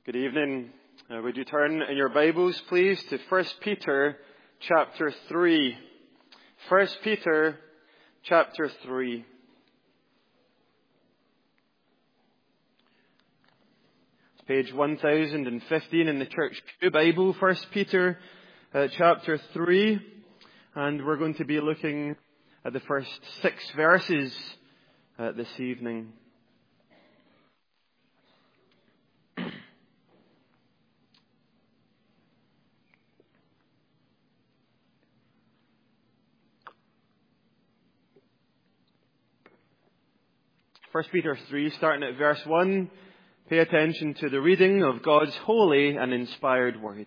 Good evening. Would you turn in your Bibles, please, to 1 Peter chapter 3. 1 Peter chapter 3. It's page 1015 in the Church Pew Bible, 1 Peter chapter 3. And we're going to be looking at the first 6 verses this evening. First Peter 3, starting at verse 1, pay attention to the reading of God's holy and inspired word.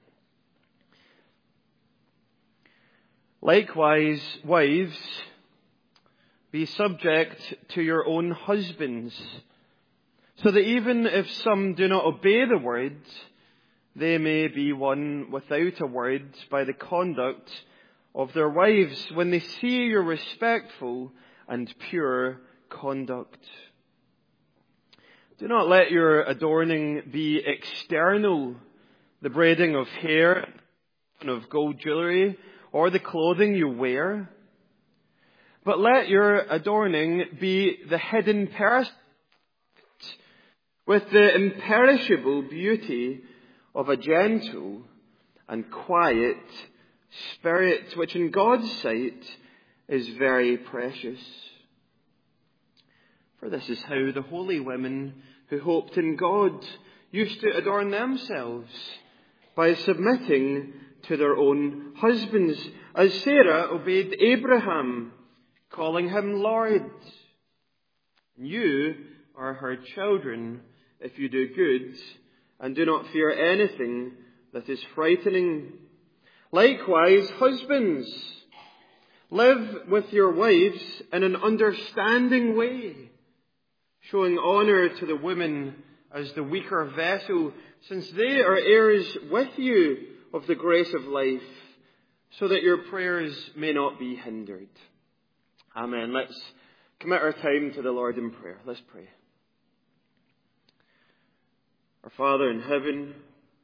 Likewise, wives, be subject to your own husbands, so that even if some do not obey the word, they may be won without a word by the conduct of their wives when they see your respectful and pure conduct. Do not let your adorning be external, the braiding of hair and of gold jewelry, or the clothing you wear. But let your adorning be the hidden person, with the imperishable beauty of a gentle and quiet spirit, which in God's sight is very precious. For this is how the holy women who hoped in God used to adorn themselves, by submitting to their own husbands, as Sarah obeyed Abraham, calling him Lord. You are her children if you do good and do not fear anything that is frightening. Likewise, husbands, live with your wives in an understanding way, showing honor to the women as the weaker vessel, since they are heirs with you of the grace of life, so that your prayers may not be hindered. Amen. Let's commit our time to the Lord in prayer. Let's pray. Our Father in heaven,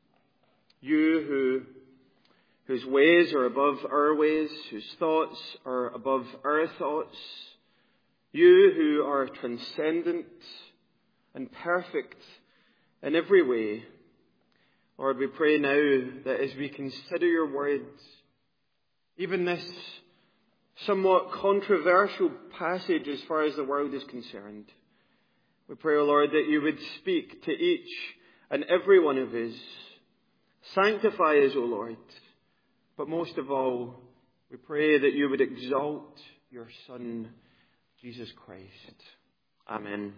you whose ways are above our ways, whose thoughts are above our thoughts, you who are transcendent and perfect in every way, Lord, we pray now that as we consider your words, even this somewhat controversial passage as far as the world is concerned, we pray, O Lord, that you would speak to each and every one of us. Sanctify us, O Lord. But most of all, we pray that you would exalt your Son, Jesus Christ. Amen.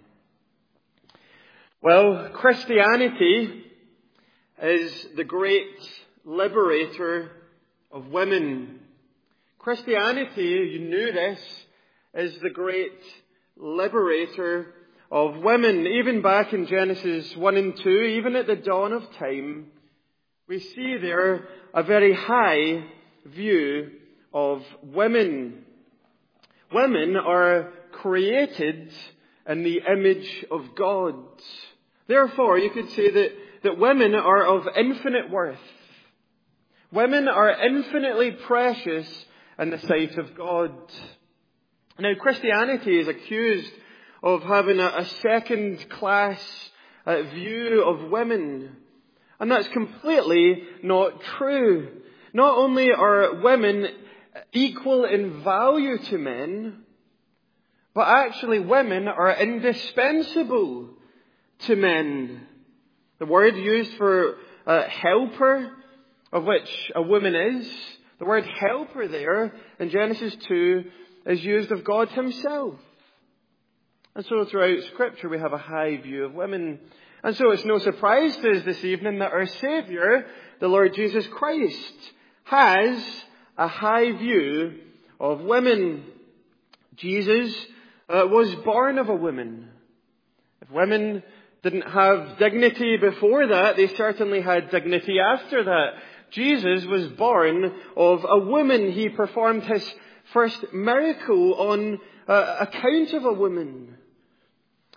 Well, Christianity is the great liberator of women. Christianity, you knew this, is the great liberator of women. Even back in Genesis 1 and 2, even at the dawn of time, we see there a very high view of women. Women are created in the image of God. Therefore, you could say that women are of infinite worth. Women are infinitely precious in the sight of God. Now, Christianity is accused of having a second-class view of women. And that's completely not true. Not only are women equal in value to men, but actually women are indispensable to men. The word used for helper, of which a woman is, the word helper there in Genesis 2 is used of God himself. And so throughout Scripture we have a high view of women. And so it's no surprise to us this evening that our Saviour, the Lord Jesus Christ, has a high view of women. Jesus was born of a woman. If women didn't have dignity before that, they certainly had dignity after that. Jesus was born of a woman. He performed his first miracle on account of a woman.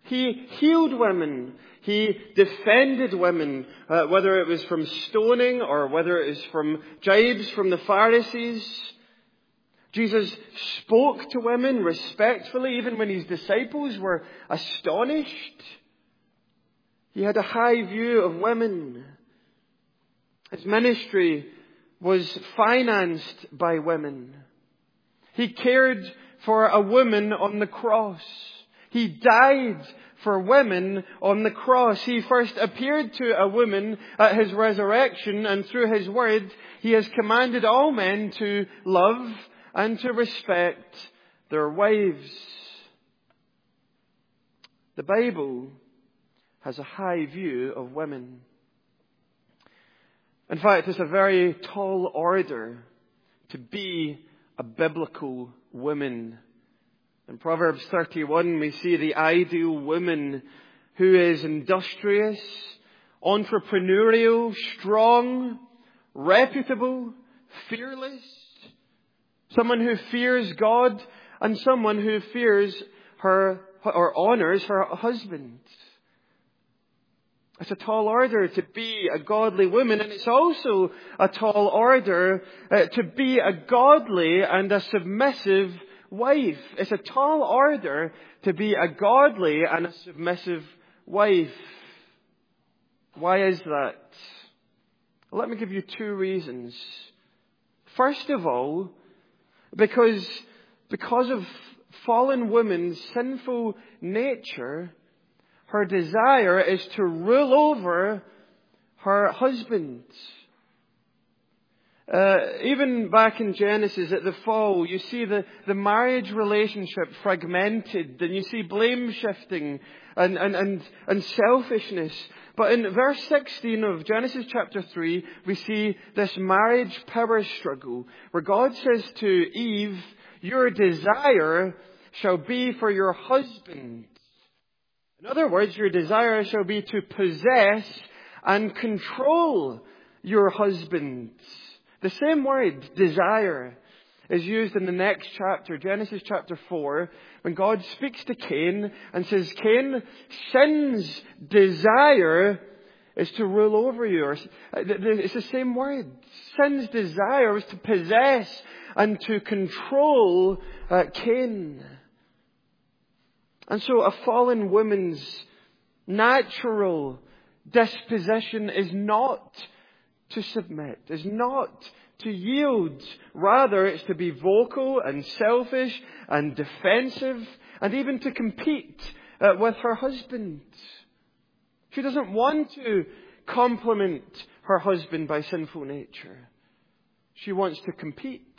He healed women. He defended women, whether it was from stoning or whether it was from jibes from the Pharisees. Jesus spoke to women respectfully, even when his disciples were astonished. He had a high view of women. His ministry was financed by women. He cared for a woman on the cross. He died for women on the cross. He first appeared to a woman at his resurrection, and through his word, he has commanded all men to love and to respect their wives. The Bible has a high view of women. In fact, it's a very tall order to be a biblical woman. In Proverbs 31, we see the ideal woman who is industrious, entrepreneurial, strong, reputable, fearless. Someone who fears God and someone who fears her or honors her husband. It's a tall order to be a godly woman, and it's also a tall order to be a godly and a submissive wife. It's a tall order to be a godly and a submissive wife. Why is that? Let me give you two reasons. First of all, because of fallen woman's sinful nature, her desire is to rule over her husband. Even back in Genesis at the fall, you see the marriage relationship fragmented, and you see blame shifting and selfishness. But in verse 16 of Genesis chapter 3, we see this marriage power struggle, where God says to Eve, "Your desire shall be for your husband." In other words, your desire shall be to possess and control your husband. The same word, desire, is used in the next chapter, Genesis chapter 4, when God speaks to Cain and says, "Cain, sin's desire is to rule over you." It's the same word. Sin's desire is to possess and to control Cain. And so a fallen woman's natural disposition is not to submit, is not to yield. Rather, it's to be vocal and selfish and defensive and even to compete with her husband. She doesn't want to compliment her husband by sinful nature. She wants to compete.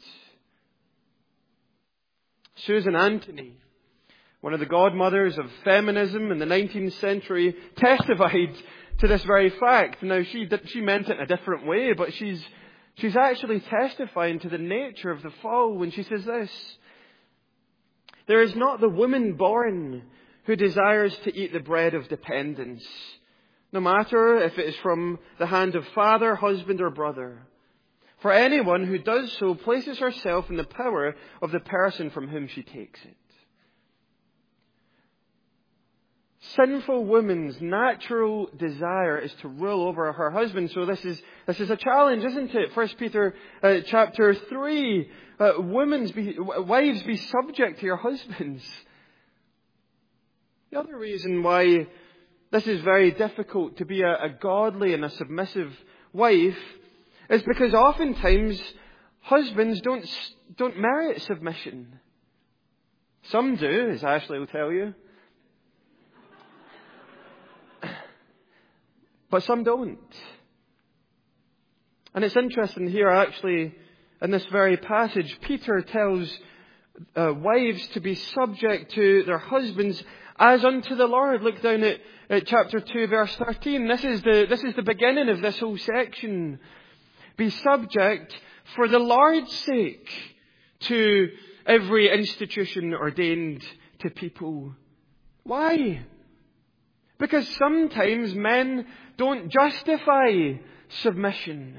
Susan Anthony, one of the godmothers of feminism in the 19th century, testified to this very fact. Now, she meant it in a different way, but she's actually testifying to the nature of the fall when she says this: "There is not the woman born who desires to eat the bread of dependence, no matter if it is from the hand of father, husband, or brother. For anyone who does so places herself in the power of the person from whom she takes it." Sinful woman's natural desire is to rule over her husband. So this is a challenge, isn't it? 1 Peter chapter 3, wives, be subject to your husbands. The other reason why this is very difficult to be a godly and a submissive wife is because oftentimes husbands don't merit submission. Some do, as Ashley will tell you. But some don't. And it's interesting here, actually, in this very passage, Peter tells wives to be subject to their husbands as unto the Lord. Look down at chapter 2, verse 13. This is the beginning of this whole section. Be subject for the Lord's sake to every institution ordained to people. Why? Because sometimes men don't justify submission.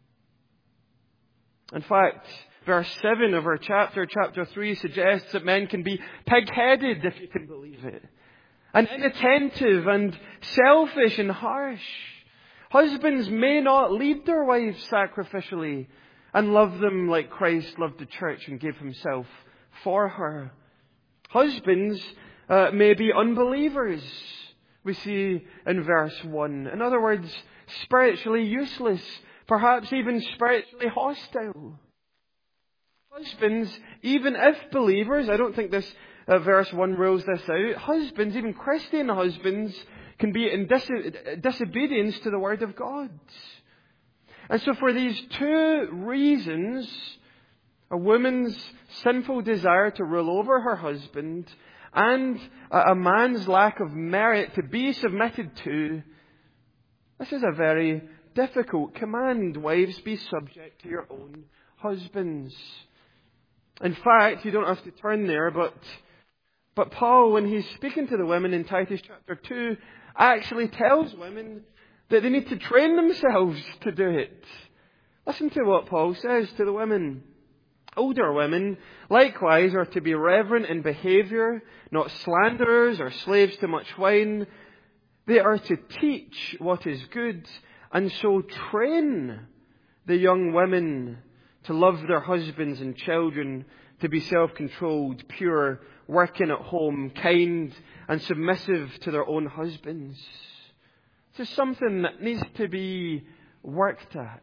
In fact, verse 7 of our chapter 3, suggests that men can be pig-headed, if you can believe it. and inattentive and selfish and harsh. Husbands may not lead their wives sacrificially and love them like Christ loved the church and gave himself for her. Husbands may be unbelievers, we see in verse 1. In other words, spiritually useless, perhaps even spiritually hostile. Husbands, even if believers, I don't think this verse 1 rules this out, husbands, even Christian husbands, can be in disobedience to the Word of God. And so for these two reasons, a woman's sinful desire to rule over her husband and a man's lack of merit to be submitted to, this is a very difficult command. Wives, be subject to your own husbands. In fact, you don't have to turn there, but Paul, when he's speaking to the women in Titus chapter 2, actually tells women that they need to train themselves to do it. Listen to what Paul says to the women. Older women, likewise, are to be reverent in behaviour, not slanderers or slaves to much wine. They are to teach what is good, and so train the young women to love their husbands and children, to be self-controlled, pure, working at home, kind and submissive to their own husbands. This is something that needs to be worked at.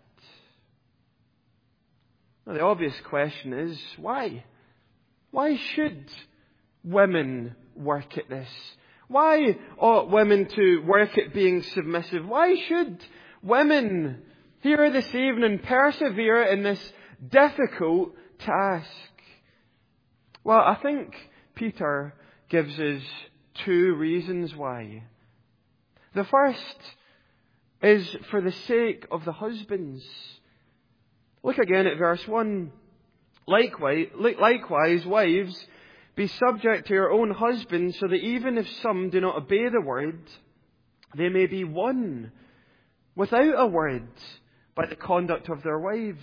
Now, the obvious question is, why? Why should women work at this? Why ought women to work at being submissive? Why should women here this evening persevere in this difficult task? Well, I think Peter gives us two reasons why. The first is for the sake of the husbands. Look again at verse 1. Likewise, wives, be subject to your own husbands, so that even if some do not obey the word, they may be won without a word by the conduct of their wives.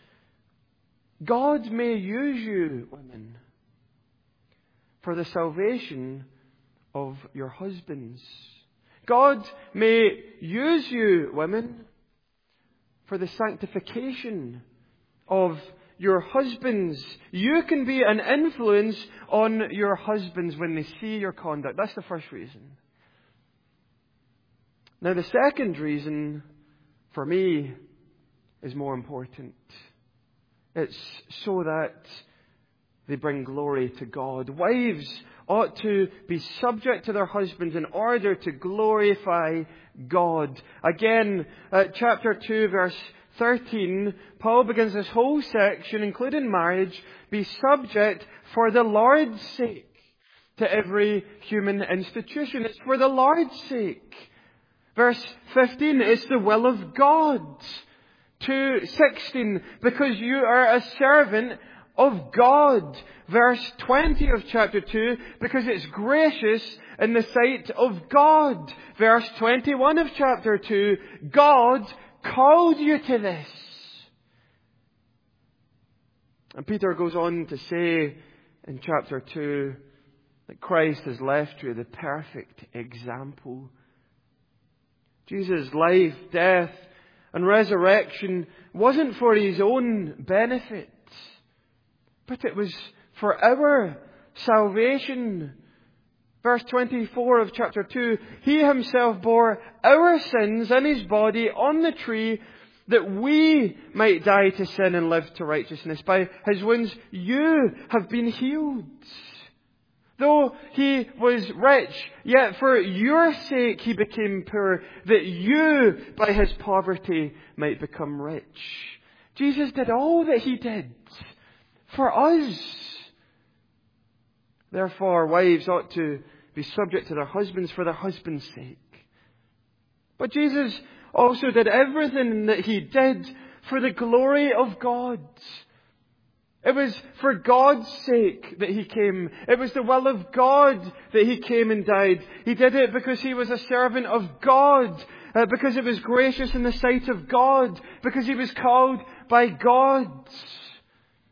God may use you, women, for the salvation of your husbands. God may use you, women, for the sanctification of your husbands. You can be an influence on your husbands when they see your conduct. That's the first reason. Now, the second reason, for me, is more important. It's so that they bring glory to God. Wives ought to be subject to their husbands in order to glorify God. Again, chapter 2, verse 13, Paul begins this whole section, including marriage, be subject for the Lord's sake to every human institution. It's for the Lord's sake. Verse 15, it's the will of God. 2:16, because you are a servant of God. Verse 20 of chapter 2, because it's gracious in the sight of God. Verse 21 of chapter 2, God called you to this. And Peter goes on to say in chapter 2 that Christ has left you the perfect example. Jesus' life, death, and resurrection wasn't for his own benefit, but it was for our salvation. Verse 24 of chapter 2, he himself bore our sins in his body on the tree, that we might die to sin and live to righteousness. By his wounds you have been healed. Though he was rich, yet for your sake he became poor, that you, by his poverty, might become rich. Jesus did all that he did for us. Therefore, wives ought to be subject to their husbands for their husband's sake. But Jesus also did everything that he did for the glory of God. It was for God's sake that he came. It was the will of God that he came and died. He did it because he was a servant of God, because it was gracious in the sight of God, because he was called by God.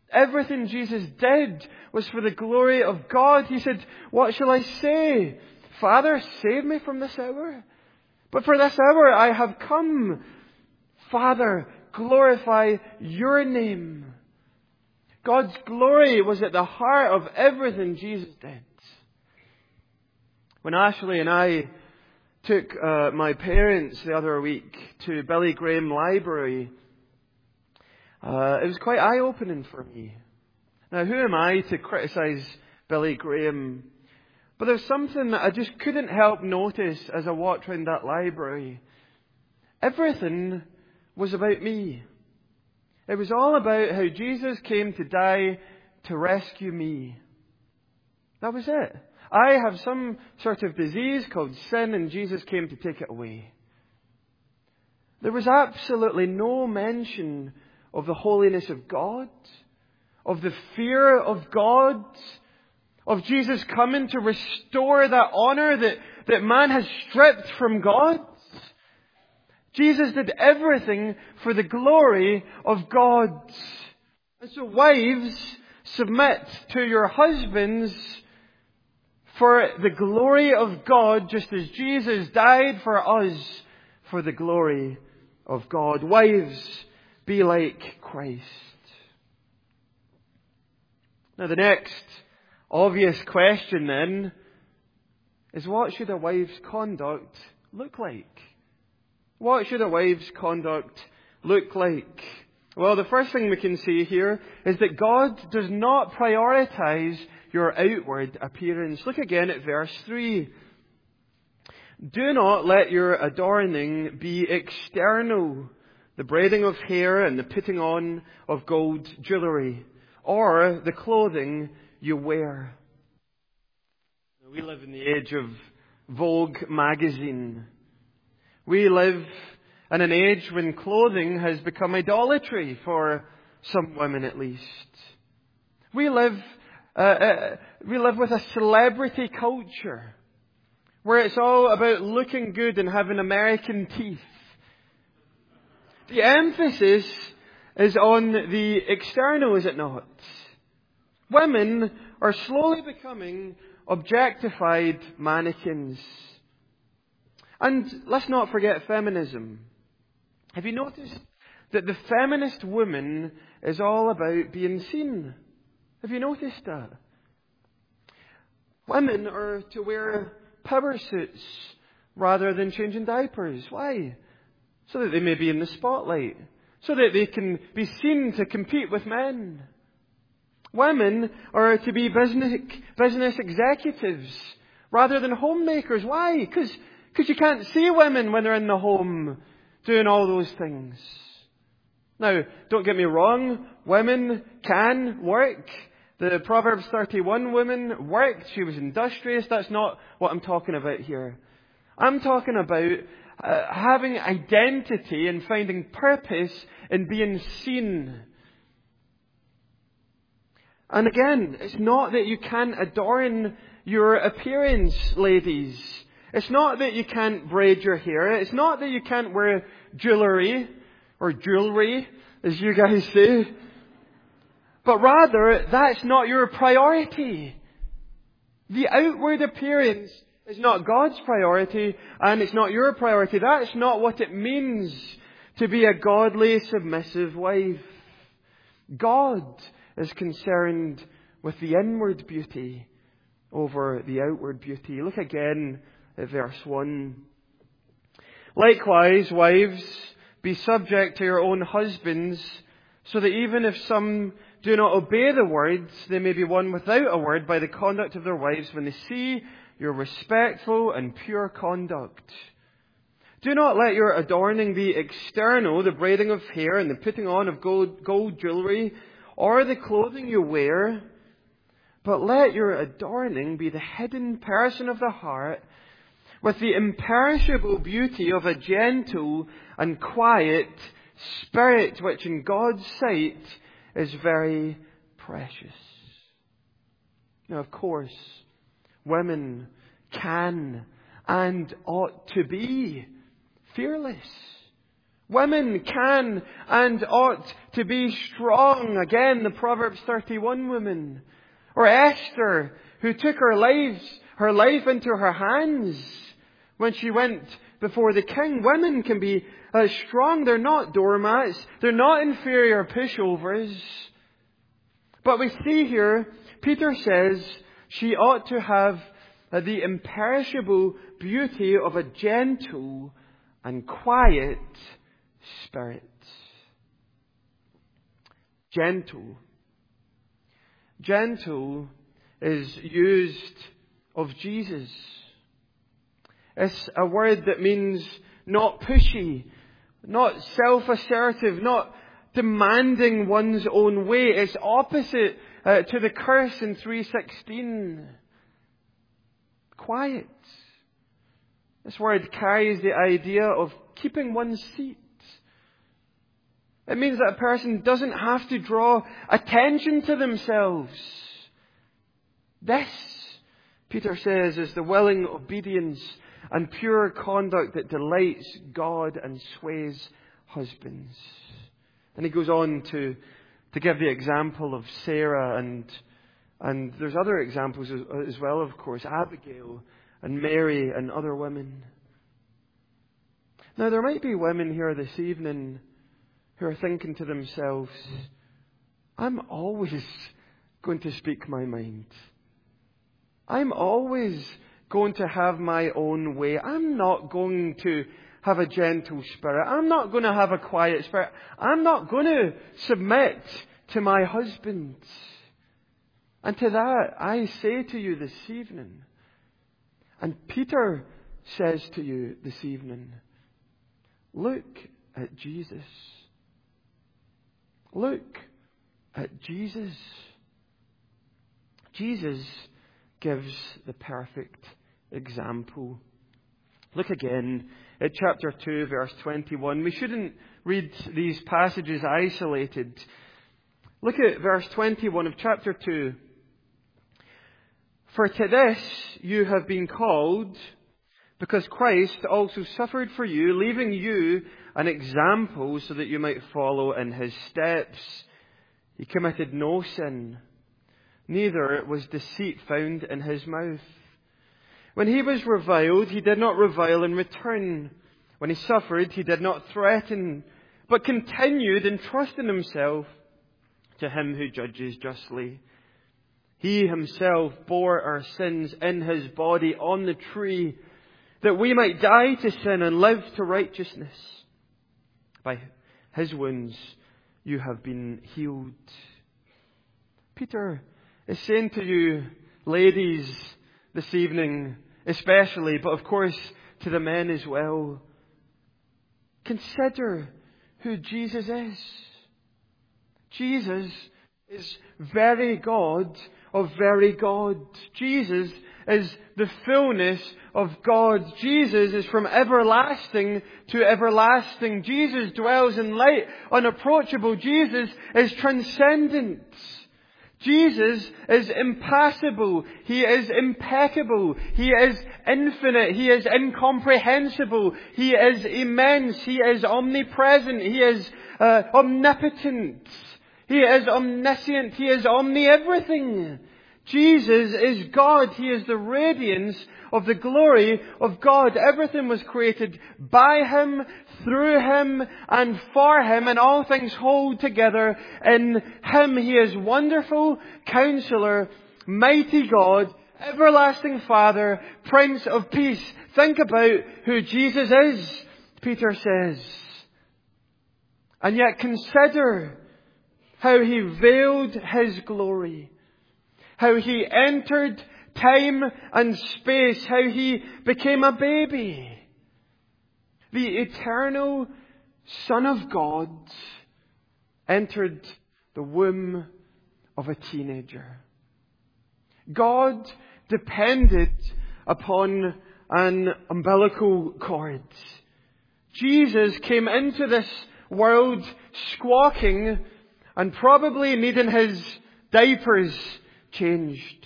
Everything Jesus did was for the glory of God. He said, what shall I say? Father, save me from this hour. But for this hour I have come. Father, glorify your name. God's glory was at the heart of everything Jesus did. When Ashley and I took my parents the other week to Billy Graham Library, it was quite eye-opening for me. Now, who am I to criticise Billy Graham? But there's something that I just couldn't help notice as I walked around that library. Everything was about me. It was all about how Jesus came to die to rescue me. That was it. I have some sort of disease called sin, and Jesus came to take it away. There was absolutely no mention of the holiness of God, of the fear of God, of Jesus coming to restore that honor that man has stripped from God. Jesus did everything for the glory of God. And so wives, submit to your husbands for the glory of God, just as Jesus died for us for the glory of God. Wives, be like Christ. Now the next obvious question then is, what should a wife's conduct look like? What should a wife's conduct look like? Well, the first thing we can see here is that God does not prioritize your outward appearance. Look again at verse 3. Do not let your adorning be external, the braiding of hair and the putting on of gold jewellery, or the clothing you wear. We live in the age of Vogue magazine. We live in an age when clothing has become idolatry for some women at least. We live with a celebrity culture where it's all about looking good and having American teeth. The emphasis is on the external, is it not? Women are slowly becoming objectified mannequins. And let's not forget feminism. Have you noticed that the feminist woman is all about being seen? Have you noticed that? Women are to wear power suits rather than changing diapers. Why? So that they may be in the spotlight. So that they can be seen to compete with men. Women are to be business executives rather than homemakers. Why? Because you can't see women when they're in the home doing all those things. Now, don't get me wrong, women can work. The Proverbs 31 woman worked. She was industrious. That's not what I'm talking about here. I'm talking about having identity and finding purpose in being seen. And again, it's not that you can't adorn your appearance, ladies. It's not that you can't braid your hair. It's not that you can't wear jewellery, or jewellery, as you guys say. But rather, that's not your priority. The outward appearance is not God's priority, and it's not your priority. That's not what it means to be a godly, submissive wife. God is concerned with the inward beauty over the outward beauty. Look again at verse 1. Likewise, wives, be subject to your own husbands, so that even if some do not obey the words, they may be won without a word by the conduct of their wives when they see your respectful and pure conduct. Do not let your adorning be external, the braiding of hair and the putting on of gold jewellery, or the clothing you wear, but let your adorning be the hidden person of the heart, with the imperishable beauty of a gentle and quiet spirit, which in God's sight is very precious. Now, of course, women can and ought to be fearless. Women can and ought to be strong. Again, the Proverbs 31 woman. Or Esther, who took her her life into her hands when she went before the king. Women can be strong. They're not doormats. They're not inferior pushovers. But we see here, Peter says she ought to have the imperishable beauty of a gentle and quiet spirit. Gentle. Gentle is used of Jesus. It's a word that means not pushy, not self-assertive, not demanding one's own way. It's opposite to the curse in 3:16. Quiet. This word carries the idea of keeping one's seat. It means that a person doesn't have to draw attention to themselves. This, Peter says, is the willing obedience and pure conduct that delights God and sways husbands. And he goes on to give the example of Sarah, and there's other examples as well, of course, Abigail and Mary and other women. Now, there might be women here this evening who are thinking to themselves, I'm always going to speak my mind. I'm always going to have my own way. I'm not going to have a gentle spirit. I'm not going to have a quiet spirit. I'm not going to submit to my husband. And to that, I say to you this evening, and Peter says to you this evening, look at Jesus. Look at Jesus. Jesus gives the perfect example. Look again at chapter 2, verse 21. We shouldn't read these passages isolated. Look at verse 21 of chapter 2. For to this you have been called, because Christ also suffered for you, leaving you an example so that you might follow in his steps. He committed no sin, neither was deceit found in his mouth. When he was reviled, he did not revile in return. When he suffered, he did not threaten, but continued entrusting himself to him who judges justly. He himself bore our sins in his body on the tree, that we might die to sin and live to righteousness. By his wounds you have been healed. Peter is saying to you, ladies, this evening especially, but of course to the men as well, consider who Jesus is. Jesus is very God of very God. Jesus is the fullness of God. Jesus is from everlasting to everlasting. Jesus dwells in light, unapproachable. Jesus is transcendent. Jesus is impassible. He is impeccable. He is infinite. He is incomprehensible. He is immense. He is omnipresent. He is omnipotent. He is omniscient. He is omni-everything. Jesus is God. He is the radiance of the glory of God. Everything was created by him, through him, and for him, and all things hold together in him. He is wonderful Counselor, mighty God, everlasting Father, Prince of Peace. Think about who Jesus is, Peter says. And yet consider how he veiled his glory, how he entered time and space, how he became a baby. The eternal Son of God entered the womb of a teenager. God depended upon an umbilical cord. Jesus came into this world squawking and probably needing his diapers changed.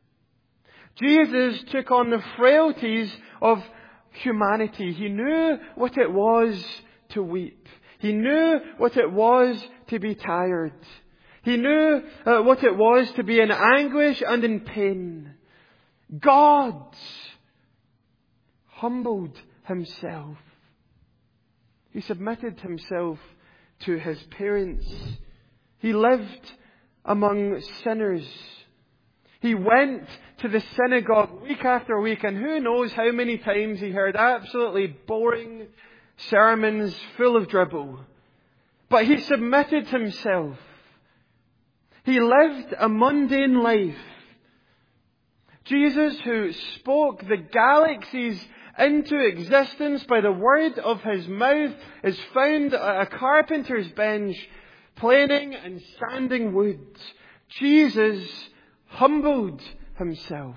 Jesus took on the frailties of humanity. He knew what it was to weep. He knew what it was to be tired. He knew what it was to be in anguish and in pain. God humbled himself. He submitted himself to his parents. He lived among sinners. He went to the synagogue week after week, and who knows how many times he heard absolutely boring sermons full of dribble. But he submitted himself. He lived a mundane life. Jesus, who spoke the galaxies into existence by the word of his mouth, is found at a carpenter's bench, planing and sanding wood. Jesus humbled himself.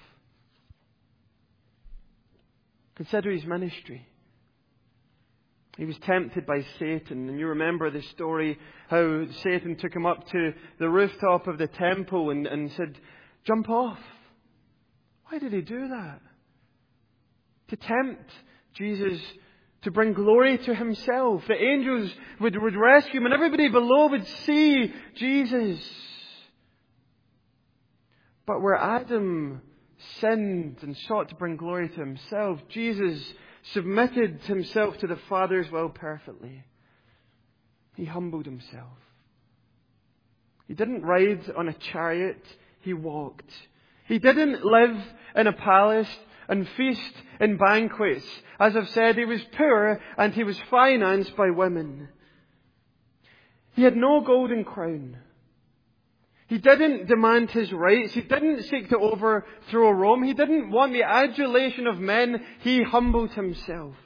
Consider his ministry. He was tempted by Satan, and you remember the story how Satan took him up to the rooftop of the temple and said, "Jump off." Why did he do that? To tempt Jesus to bring glory to himself. The angels would rescue him, and everybody below would see Jesus. But where Adam sinned and sought to bring glory to himself, Jesus submitted himself to the Father's will perfectly. He humbled himself. He didn't ride on a chariot, he walked. He didn't live in a palace and feast in banquets. As I've said, he was poor and he was financed by women. He had no golden crown. He didn't demand his rights. He didn't seek to overthrow Rome. He didn't want the adulation of men. He humbled himself.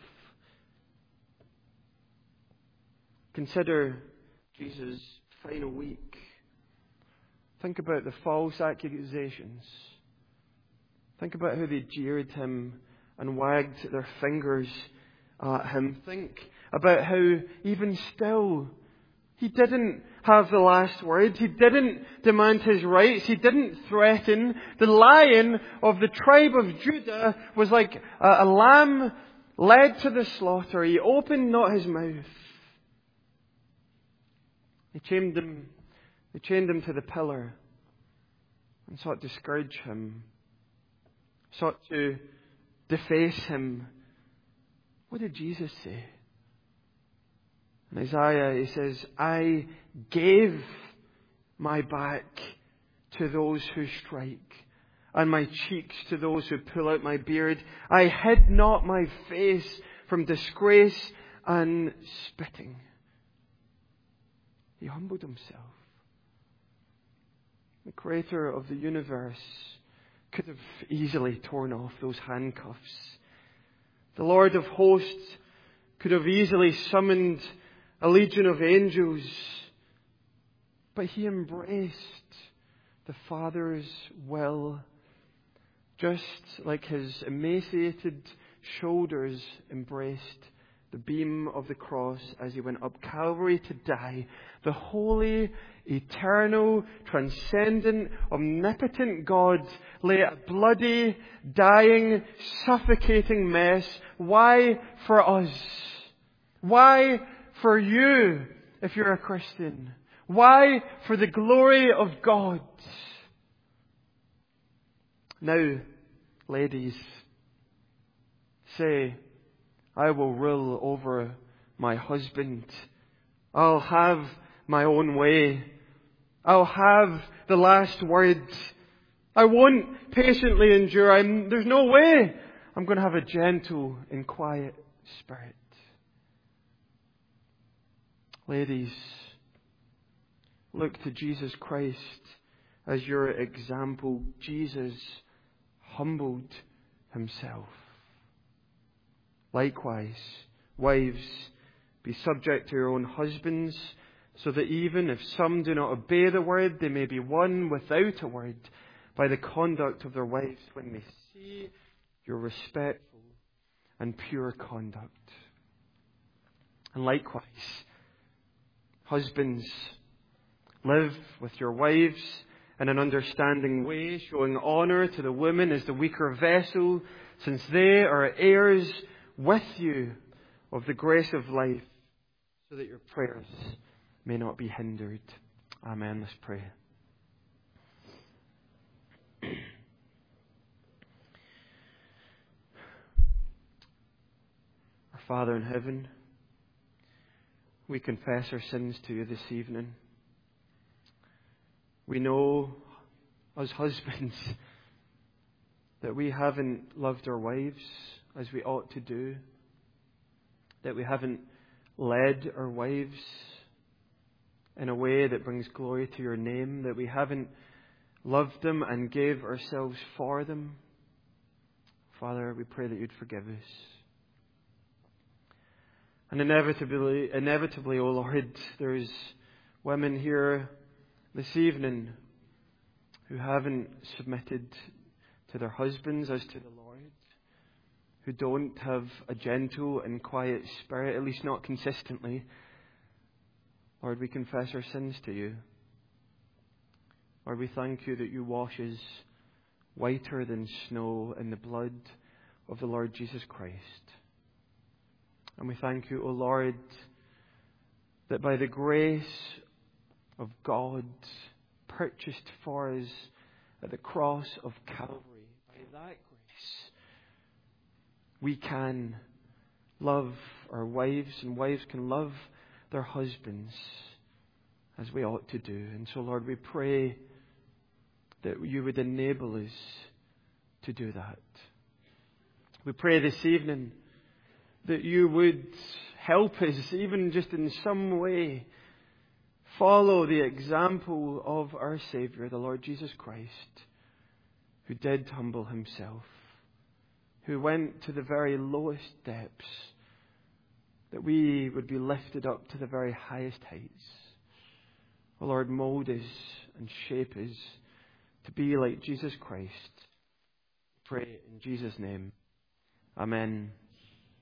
Consider Jesus' final week. Think about the false accusations. Think about how they jeered him and wagged their fingers at him. Think about how even still he didn't have the last word. He didn't demand his rights. He didn't threaten. The Lion of the tribe of Judah was like a lamb led to the slaughter. He opened not his mouth. They chained him to the pillar and sought to scourge him, sought to deface him. What did Jesus say? In Isaiah, he says, "I gave my back to those who strike, and my cheeks to those who pull out my beard. I hid not my face from disgrace and spitting." He humbled himself. The Creator of the universe could have easily torn off those handcuffs. The Lord of hosts could have easily summoned a legion of angels. But he embraced the Father's will, just like his emaciated shoulders embraced the beam of the cross as he went up Calvary to die. The holy, eternal, transcendent, omnipotent God lay a bloody, dying, suffocating mess. Why for us? Why for you, if you're a Christian? Why for the glory of God? Now, ladies, say, "I will rule over my husband. I'll have my own way. I'll have the last word. I won't patiently endure. There's no way. I'm going to have a gentle and quiet spirit." Ladies, look to Jesus Christ as your example. Jesus humbled himself. Likewise, wives, be subject to your own husbands, so that even if some do not obey the word, they may be won without a word by the conduct of their wives when they see your respectful and pure conduct. And likewise, husbands, live with your wives in an understanding way, showing honour to the woman as the weaker vessel, since they are heirs with you of the grace of life, so that your prayers may not be hindered. Amen. Let's pray. Father in heaven, we confess our sins to you this evening. We know, as husbands, that we haven't loved our wives as we ought to do, that we haven't led our wives in a way that brings glory to your name, that we haven't loved them and gave ourselves for them. Father, we pray that you'd forgive us. And inevitably, O Lord, there's women here this evening who haven't submitted to their husbands as to the Lord, who don't have a gentle and quiet spirit, at least not consistently. Lord, we confess our sins to you. Lord, we thank you that you wash us whiter than snow in the blood of the Lord Jesus Christ. And we thank you, O Lord, that by the grace of God purchased for us at the cross of Calvary, by that grace, we can love our wives and wives can love their husbands as we ought to do. And so, Lord, we pray that you would enable us to do that. We pray this evening that you would help us, even just in some way, follow the example of our Saviour, the Lord Jesus Christ, who did humble himself, who went to the very lowest depths, that we would be lifted up to the very highest heights. O Lord, mold us and shape us to be like Jesus Christ. Pray in Jesus' name. Amen.